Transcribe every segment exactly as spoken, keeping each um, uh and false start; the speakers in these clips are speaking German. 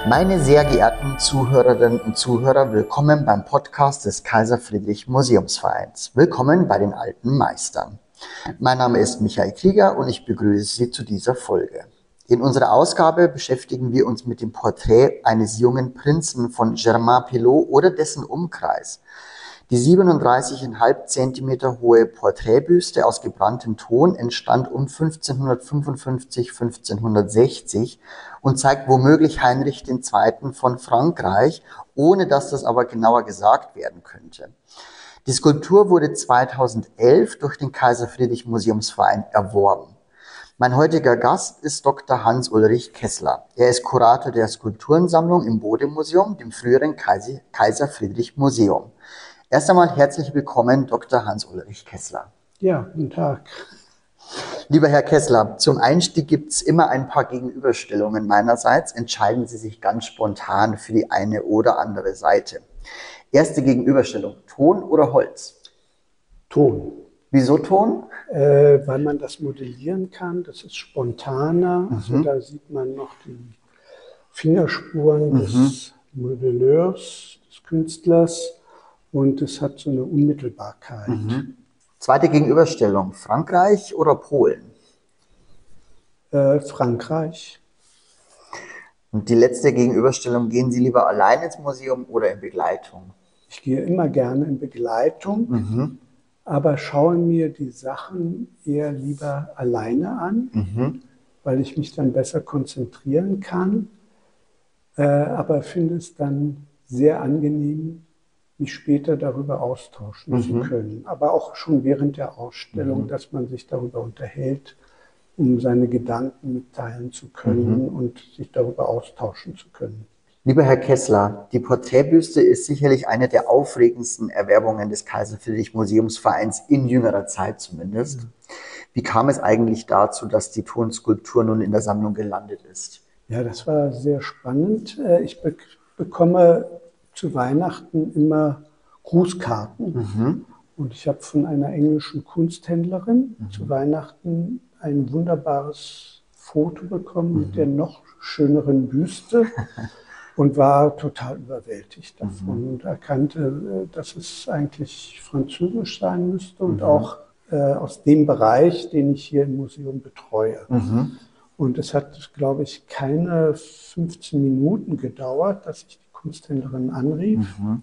Meine sehr geehrten Zuhörerinnen und Zuhörer, willkommen beim Podcast des Kaiser Friedrich Museumsvereins. Willkommen bei den alten Meistern. Mein Name ist Michael Krieger und ich begrüße Sie zu dieser Folge. In unserer Ausgabe beschäftigen wir uns mit dem Porträt eines jungen Prinzen von Germain Pilot oder dessen Umkreis. Die siebenunddreißig Komma fünf Zentimeter hohe Porträtbüste aus gebranntem Ton entstand um fünfzehnhundertfünfundfünfzig bis fünfzehnhundertsechzig und zeigt womöglich Heinrich der Zweite. Von Frankreich, ohne dass das aber genauer gesagt werden könnte. Die Skulptur wurde zweitausendelf durch den Kaiser Friedrich Museumsverein erworben. Mein heutiger Gast ist Doktor Hans-Ulrich Kessler. Er ist Kurator der Skulpturensammlung im Bode-Museum, dem früheren Kaiser Friedrich Museum. Erst einmal herzlich willkommen, Doktor Hans-Ulrich Kessler. Ja, guten Tag. Lieber Herr Kessler, zum Einstieg gibt es immer ein paar Gegenüberstellungen meinerseits. Entscheiden Sie sich ganz spontan für die eine oder andere Seite. Erste Gegenüberstellung, Ton oder Holz? Ton. Wieso Ton? Äh, weil man das modellieren kann, das ist spontaner. Mhm. Also da sieht man noch die Fingerspuren mhm. des Modelleurs, des Künstlers. Und es hat so eine Unmittelbarkeit. Mhm. Zweite Gegenüberstellung, Frankreich oder Polen? Äh, Frankreich. Und die letzte Gegenüberstellung, gehen Sie lieber allein ins Museum oder in Begleitung? Ich gehe immer gerne in Begleitung, mhm. aber schaue mir die Sachen eher lieber alleine an, mhm. weil ich mich dann besser konzentrieren kann. Äh, aber finde es dann sehr angenehm, mich später darüber austauschen mhm. zu können. Aber auch schon während der Ausstellung, mhm. dass man sich darüber unterhält, um seine Gedanken mitteilen zu können mhm. und sich darüber austauschen zu können. Lieber Herr Kessler, die Porträtbüste ist sicherlich eine der aufregendsten Erwerbungen des Kaiser Friedrich Museumsvereins in jüngerer Zeit zumindest. Mhm. Wie kam es eigentlich dazu, dass die Tonskulptur nun in der Sammlung gelandet ist? Ja, das war sehr spannend. Ich be- bekomme zu Weihnachten immer Grußkarten. Mhm. Und ich habe von einer englischen Kunsthändlerin mhm. zu Weihnachten ein wunderbares Foto bekommen mhm. mit der noch schöneren Büste und war total überwältigt davon mhm. und erkannte, dass es eigentlich französisch sein müsste und mhm. auch äh, aus dem Bereich, den ich hier im Museum betreue. Mhm. Und es hat, glaube ich, keine fünfzehn Minuten gedauert, dass ich die Kunsthändlerin anrief mhm.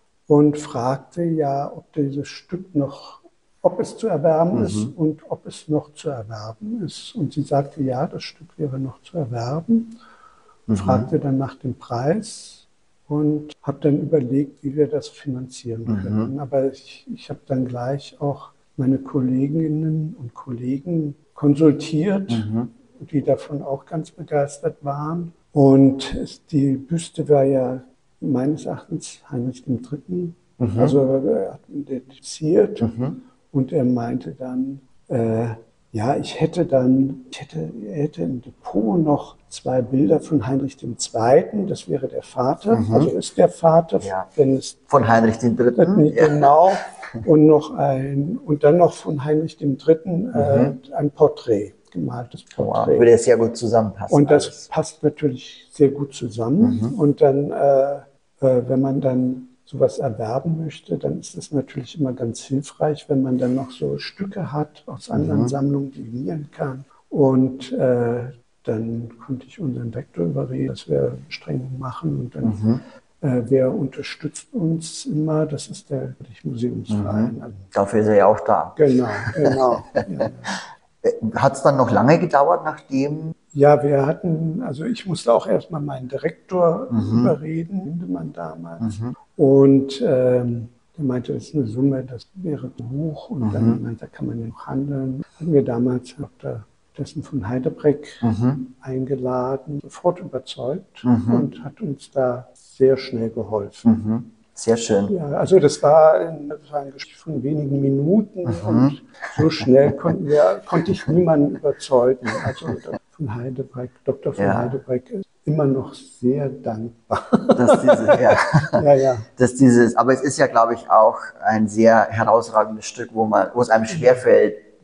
und fragte, ja, ob dieses Stück noch, ob es zu erwerben mhm. ist und ob es noch zu erwerben ist. Und sie sagte, ja, das Stück wäre noch zu erwerben. Und mhm. fragte dann nach dem Preis und habe dann überlegt, wie wir das finanzieren können. Mhm. Aber ich, ich habe dann gleich auch meine Kolleginnen und Kollegen konsultiert, mhm. die davon auch ganz begeistert waren. Und die Büste war ja meines Erachtens Heinrich der Dritte. Mhm. Also er hat ihn identifiziert mhm. und er meinte dann, äh, ja, ich hätte dann, ich hätte, er hätte im Depot noch zwei Bilder von Heinrich der Zweite. Das wäre der Vater, mhm. also ist der Vater, ja. wenn es von Heinrich der Dritte. Genau. Ja. Und noch ein und dann noch von Heinrich der Dritte. Mhm. Äh, ein Porträt. Gemaltes Porträt. Wow, würde es sehr gut zusammenpassen. Und das alles. passt natürlich sehr gut zusammen. Mhm. Und dann, äh, äh, wenn man dann sowas erwerben möchte, dann ist es natürlich immer ganz hilfreich, wenn man dann noch so Stücke hat aus anderen mhm. Sammlungen, die liieren kann. Und äh, dann konnte ich unseren Rektor überreden, dass wir Bestrebungen machen. Und dann, mhm. äh, wer unterstützt uns immer? Das ist der Museumsverein. Mhm. Dafür ist er ja auch da. Genau, genau. ja. Hat es dann noch lange gedauert, nachdem? Ja, wir hatten, also ich musste auch erstmal meinen Direktor mhm. überreden, Lindemann damals. Mhm. Und ähm, der meinte, das ist eine Summe, das wäre hoch. Und mhm. dann meinte, da kann man ja noch handeln. Hatten wir damals Doktor Dessen von Heidebreck mhm. eingeladen, sofort überzeugt mhm. und hat uns da sehr schnell geholfen. Mhm. Sehr schön. Ja, also das war ein, das war ein Gespräch von wenigen Minuten mhm. und so schnell konnten wir, konnte ich niemanden überzeugen. Also von Heidebreck, Doktor von ja. Heidebreck ist immer noch sehr dankbar. Dass diese, ja. ja, ja. Dass dieses, aber es ist ja, glaube ich, auch ein sehr herausragendes Stück, wo man, wo es einem schwerfällt,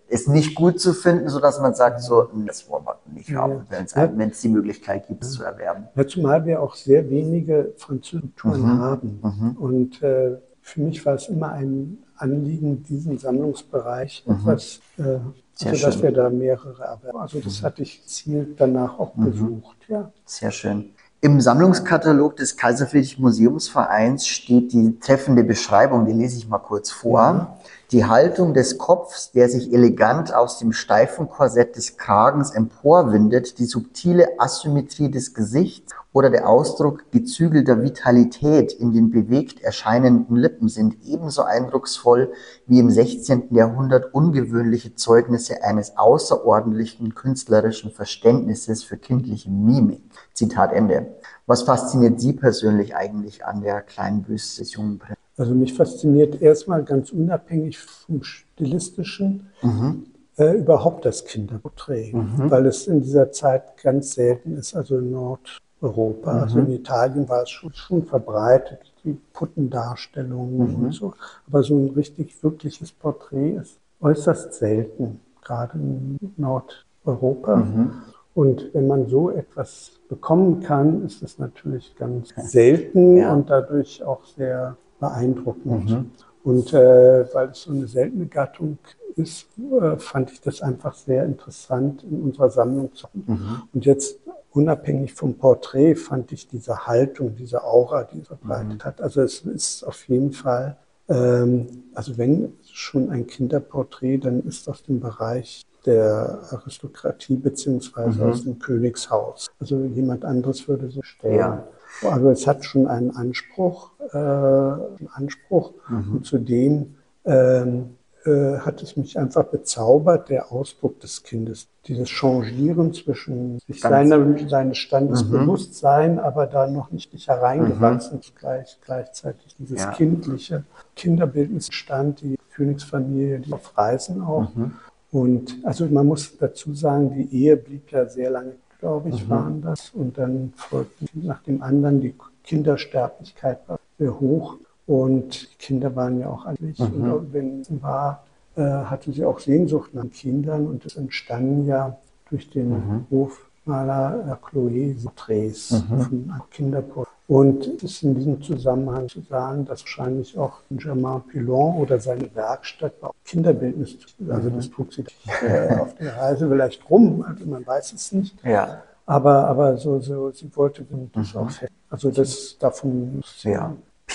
es nicht gut zu finden, sodass man sagt, so, das wollen wir nicht Ja, haben, wenn es ja. wenn es die Möglichkeit gibt, es zu erwerben. Ja, zumal wir auch sehr wenige Französische Mhm. haben. Mhm. Und äh, für mich war es immer ein Anliegen, diesen Sammlungsbereich Mhm. etwas, äh, Sehr also dass schön. wir da mehrere erwerben. Also das hatte ich gezielt danach auch Mhm. besucht. Ja. Sehr schön. Im Sammlungskatalog des Kaiser Friedrich Museumsvereins steht die treffende Beschreibung, die lese ich mal kurz vor. Ja. Die Haltung des Kopfs, der sich elegant aus dem steifen Korsett des Kragens emporwindet, die subtile Asymmetrie des Gesichts oder der Ausdruck gezügelter Vitalität in den bewegt erscheinenden Lippen sind ebenso eindrucksvoll wie im sechzehnten. Jahrhundert ungewöhnliche Zeugnisse eines außerordentlichen künstlerischen Verständnisses für kindliche Mimik. Zitat Ende. Was fasziniert Sie persönlich eigentlich an der kleinen Büste des jungen Prinzen? Also mich fasziniert erstmal ganz unabhängig vom Stilistischen Mhm. äh, überhaupt das Kinderporträt, Mhm. weil es in dieser Zeit ganz selten ist, also in Nordeuropa. Mhm. Also in Italien war es schon, schon verbreitet, die Puttendarstellungen Mhm. und so. Aber so ein richtig wirkliches Porträt ist äußerst selten, gerade in Nordeuropa. Mhm. Und wenn man so etwas bekommen kann, ist es natürlich ganz selten Ja. und dadurch auch sehr beeindruckend. Mhm. Und äh, weil es so eine seltene Gattung ist, äh, fand ich das einfach sehr interessant in unserer Sammlung zu haben. Mhm. Und jetzt unabhängig vom Porträt fand ich diese Haltung, diese Aura, die es verbreitet Mhm. hat. Also es ist auf jeden Fall, ähm, also wenn schon ein Kinderporträt, dann ist aus dem Bereich der Aristokratie beziehungsweise Mhm. aus dem Königshaus. Also jemand anderes würde so stellen. Ja. Also es hat schon einen Anspruch, äh, einen Anspruch. Mhm. Und zudem ähm, äh, hat es mich einfach bezaubert, der Ausdruck des Kindes. Dieses Changieren zwischen sich Ganz- seiner, seines Standes Mhm. bewusst sein, aber da noch nicht, nicht hereingewachsen, gleich, gleichzeitig dieses Ja. kindliche Kinderbildnisstand, die Königsfamilie, die auf Reisen auch. Mhm. Und also man muss dazu sagen, die Ehe blieb ja sehr lange, glaube ich, Mhm. waren das. Und dann folgten nach dem anderen, die Kindersterblichkeit war sehr hoch. Und die Kinder waren ja auch alt. Mhm. Und auch wenn sie war, äh, hatte sie auch Sehnsucht nach Kindern. Und es entstanden ja durch den Mhm. Hofmaler äh, Chloé Porträts Mhm. von Kinderporträts. Und es ist in diesem Zusammenhang zu sagen, dass wahrscheinlich auch Germain Pilon oder seine Werkstatt war auch Kinderbildnis, also das trug sie äh, auf der Reise vielleicht rum, also man weiß es nicht. Ja. Aber, aber so, so, sie wollte das Mhm. auch fest. Also das davon. Ja.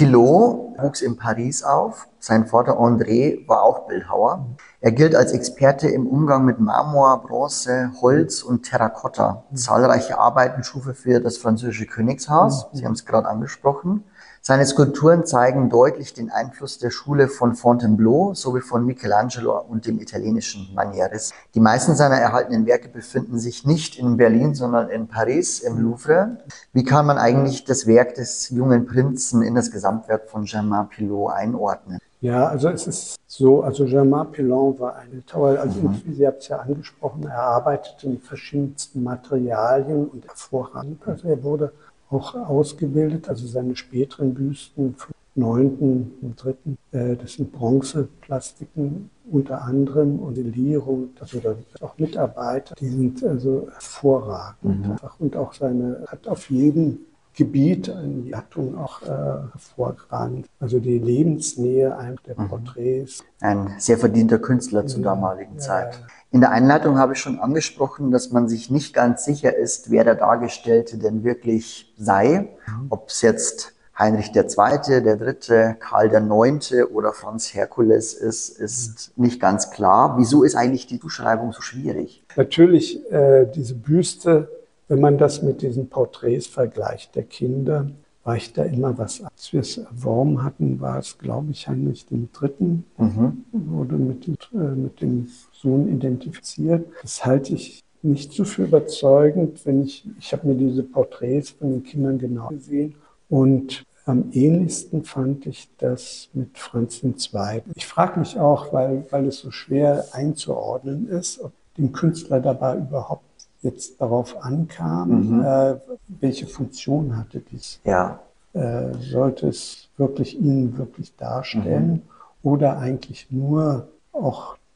Pilot wuchs in Paris auf. Sein Vater André war auch Bildhauer. Er gilt als Experte im Umgang mit Marmor, Bronze, Holz und Terrakotta. Zahlreiche Arbeiten schuf er für das französische Königshaus. Sie haben es gerade angesprochen. Seine Skulpturen zeigen deutlich den Einfluss der Schule von Fontainebleau sowie von Michelangelo und dem italienischen Manierismus. Die meisten seiner erhaltenen Werke befinden sich nicht in Berlin, sondern in Paris im Louvre. Wie kann man eigentlich das Werk des jungen Prinzen in das Gesamtwerk von Germain Pilot einordnen? Ja, also es ist so, also Germain Pilon war ein Bildhauer, also Mhm. wie Sie haben es ja angesprochen, er arbeitete mit verschiedensten Materialien und hervorragend. Also er wurde auch ausgebildet, also seine späteren Büsten vom neunten und dritten, äh, das sind Bronzeplastiken unter anderem und die Lierung, also da auch Mitarbeiter, die sind also hervorragend. Mhm. Einfach. Und auch seine, hat auf jedem Gebiet, in die Gattung auch äh, hervorragend. Also die Lebensnähe einfach der Mhm. Porträts. Ein sehr verdienter Künstler zur Ja, damaligen ja, Zeit. ja. In der Einleitung habe ich schon angesprochen, dass man sich nicht ganz sicher ist, wer der Dargestellte denn wirklich sei. Ob es jetzt Heinrich der Zweite., der Dritte., Karl der Neunte oder Franz Herkules ist, ist nicht ganz klar. Wieso ist eigentlich die Zuschreibung so schwierig? Natürlich äh, diese Büste, wenn man das mit diesen Porträts vergleicht der Kinder, weicht da immer was ab. Als wir es erworben hatten, war es, glaube ich, Heinrich dem Dritten, Mhm. wurde mit, dem, äh, mit dem Sohn identifiziert. Das halte ich nicht so für überzeugend, wenn ich, ich habe mir diese Porträts von den Kindern genau gesehen und am ähnlichsten fand ich das mit Franz der Zweite. Ich frage mich auch, weil, weil es so schwer einzuordnen ist, ob dem Künstler dabei überhaupt jetzt darauf ankam, Mhm. äh, welche Funktion hatte dies. Ja. Äh, sollte es wirklich ihn wirklich darstellen oder eigentlich nur auch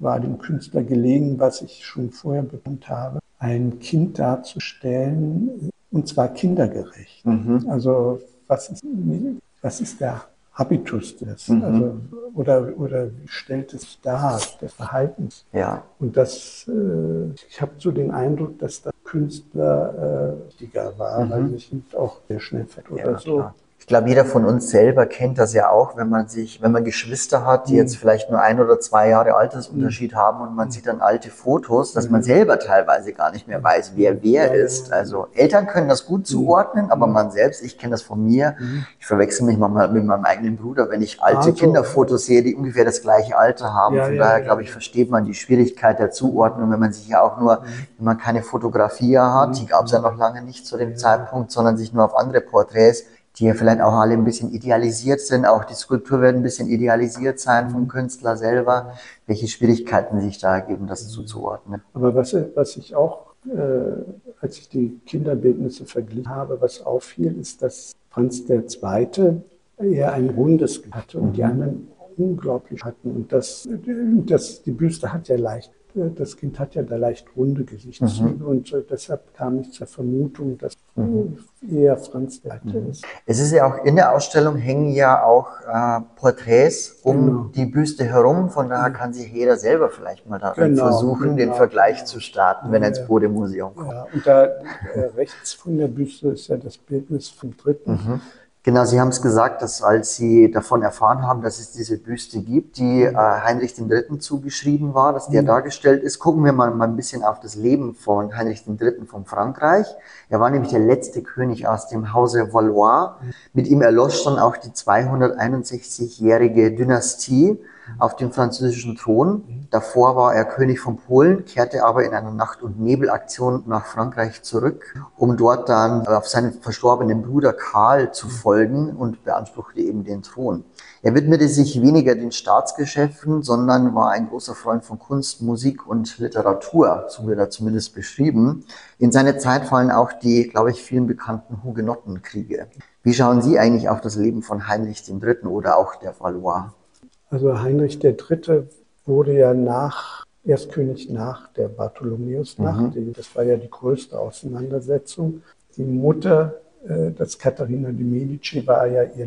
war dem Künstler gelegen, was ich schon vorher bekannt habe, ein Kind darzustellen, und zwar kindergerecht. Mhm. Also was ist, was ist der Habitus des, mhm. also, oder, oder wie stellt es dar, des Verhaltens? Ja. Und das, äh, ich habe so den Eindruck, dass der Künstler äh, wichtiger war, mhm. weil sich nicht auch sehr schnell fett oder ja, so. Klar. Ich glaube, jeder von uns selber kennt das ja auch, wenn man sich, wenn man Geschwister hat, die mhm. jetzt vielleicht nur ein oder zwei Jahre Altersunterschied mhm. haben und man sieht dann alte Fotos, dass mhm. man selber teilweise gar nicht mehr weiß, wer wer ja, ist. Also Eltern können das gut zuordnen, mhm. aber man selbst, ich kenne das von mir, mhm. ich verwechsel mich manchmal mit meinem eigenen Bruder, wenn ich alte also, Kinderfotos sehe, die ungefähr das gleiche Alter haben. Ja, von ja, daher, ja, glaube ich, versteht man die Schwierigkeit der Zuordnung, wenn man sich ja auch nur, mhm. wenn man keine Fotografie hat, die gab es ja noch lange nicht zu dem ja. Zeitpunkt, sondern sich nur auf andere Porträts, die ja vielleicht auch alle ein bisschen idealisiert sind. Auch die Skulptur wird ein bisschen idealisiert sein vom Künstler selber. Welche Schwierigkeiten sich da ergeben, das zuzuordnen. Aber was, was ich auch, äh, als ich die Kinderbildnisse verglichen habe, was auffiel, ist, dass Franz der Zweite eher ein rundes hatte und mhm. die anderen unglaublich hatten. Und das, das, die Büste hat ja leicht, das Kind hat ja da leicht runde Gesichtszüge mhm. und äh, deshalb kam ich zur Vermutung, dass mhm. eher Franz der Zweite mhm. ist. Es ist ja auch in der Ausstellung hängen ja auch äh, Porträts um genau. die Büste herum, von daher mhm. kann sich jeder selber vielleicht mal da genau, versuchen, genau, den Vergleich genau. zu starten, wenn er ins Bode-Museum kommt. Ja, und da äh, rechts von der Büste ist ja das Bildnis vom Dritten. Mhm. Genau, Sie haben es gesagt, dass als Sie davon erfahren haben, dass es diese Büste gibt, die äh, Heinrich dem Dritten zugeschrieben war, dass der mhm. dargestellt ist. Gucken wir mal, mal ein bisschen auf das Leben von Heinrich dem Dritten von Frankreich. Er war nämlich der letzte König aus dem Hause Valois. Mhm. Mit ihm erlosch dann auch die zweihunderteinundsechzigjährige Dynastie auf dem französischen Thron. Davor war er König von Polen, kehrte aber in einer Nacht- und Nebelaktion nach Frankreich zurück, um dort dann auf seinen verstorbenen Bruder Karl zu folgen und beanspruchte eben den Thron. Er widmete sich weniger den Staatsgeschäften, sondern war ein großer Freund von Kunst, Musik und Literatur, so wird er zumindest beschrieben. In seine Zeit fallen auch die, glaube ich, vielen bekannten Hugenottenkriege. Wie schauen Sie eigentlich auf das Leben von Heinrich dem Dritten oder auch der Valois? Also Heinrich der Dritte wurde ja nach, erst König nach der Bartholomäusnacht. Mhm. Das war ja die größte Auseinandersetzung. Die Mutter, äh, das Katharina de Medici, war ja ihr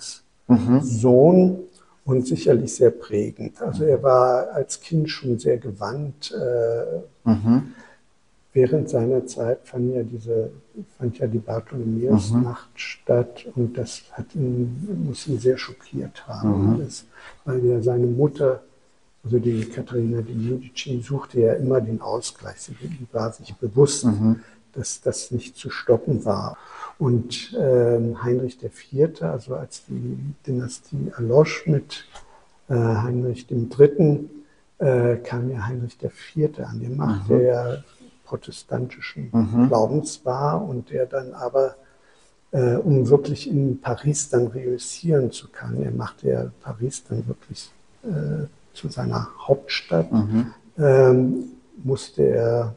Lieblingssohn mhm. und sicherlich sehr prägend. Also er war als Kind schon sehr gewandt. Äh, mhm. Während seiner Zeit fand ja, diese, fand ja die Bartholomäusnacht mhm. statt und das hat ihn, muss ihn sehr schockiert haben. Mhm. Das, weil ja seine Mutter, also die Katharina de Medici, suchte ja immer den Ausgleich. Sie war sich bewusst, mhm. dass das nicht zu stoppen war. Und äh, Heinrich der Vierte, also als die Dynastie erlosch mit äh, Heinrich dem Dritten, äh, kam ja Heinrich der Vierte an die Macht, mhm. der ja protestantischen mhm. Glaubens war und der dann aber, äh, um wirklich in Paris dann reüssieren zu können, er machte ja Paris dann wirklich äh, zu seiner Hauptstadt, mhm. ähm, musste er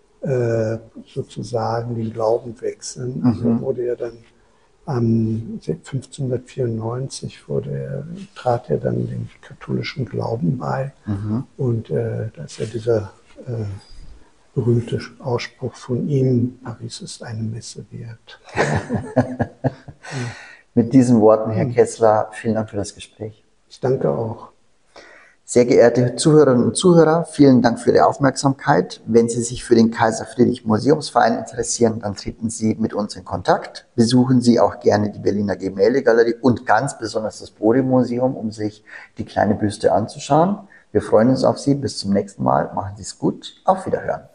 äh, sozusagen den Glauben wechseln. Mhm. Also wurde er dann am fünfzehnhundertvierundneunzig wurde er, trat er dann den katholischen Glauben bei mhm. und äh, da ist ja dieser äh, berühmte Ausspruch von ihm, Paris ist eine Messe wert. Mit diesen Worten, Herr Kessler, vielen Dank für das Gespräch. Ich danke auch. Sehr geehrte Zuhörerinnen und Zuhörer, vielen Dank für Ihre Aufmerksamkeit. Wenn Sie sich für den Kaiser Friedrich Museumsverein interessieren, dann treten Sie mit uns in Kontakt. Besuchen Sie auch gerne die Berliner Gemäldegalerie und ganz besonders das Bode-Museum, um sich die kleine Büste anzuschauen. Wir freuen uns auf Sie. Bis zum nächsten Mal. Machen Sie es gut. Auf Wiederhören.